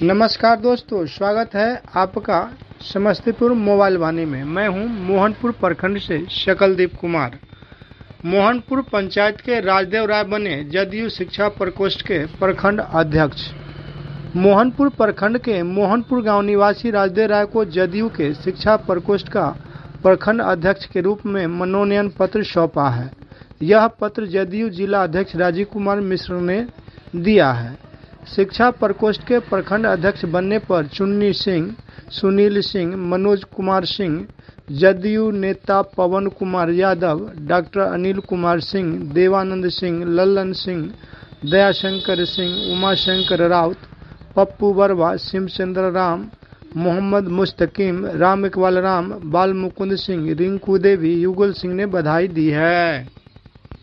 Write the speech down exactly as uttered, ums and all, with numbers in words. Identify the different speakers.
Speaker 1: नमस्कार दोस्तों, स्वागत है आपका समस्तीपुर मोबाइल वाणी में। मैं हूं मोहनपुर प्रखंड से शकलदीप कुमार। मोहनपुर पंचायत के राजदेव राय बने जदयू शिक्षा प्रकोष्ठ के प्रखंड अध्यक्ष। मोहनपुर प्रखंड के मोहनपुर गांव निवासी राजदेव राय को जदयू के शिक्षा प्रकोष्ठ का प्रखंड अध्यक्ष के रूप में मनोनयन पत्र सौंपा है। यह पत्र जदयू जिला अध्यक्ष राजीव कुमार मिश्र ने दिया है। शिक्षा प्रकोष्ठ के प्रखंड अध्यक्ष बनने पर चुन्नी सिंह, सुनील सिंह, मनोज कुमार सिंह, जदयू नेता पवन कुमार यादव, डॉक्टर अनिल कुमार सिंह, देवानंद सिंह, लल्लन सिंह, दयाशंकर सिंह, उमाशंकर राउत, पप्पू बरवा, शिवचंद्र राम, मोहम्मद मुस्तकीम, राम इकबाल राम, बाल मुकुंद सिंह, रिंकू देवी, युगल सिंह ने बधाई दी है।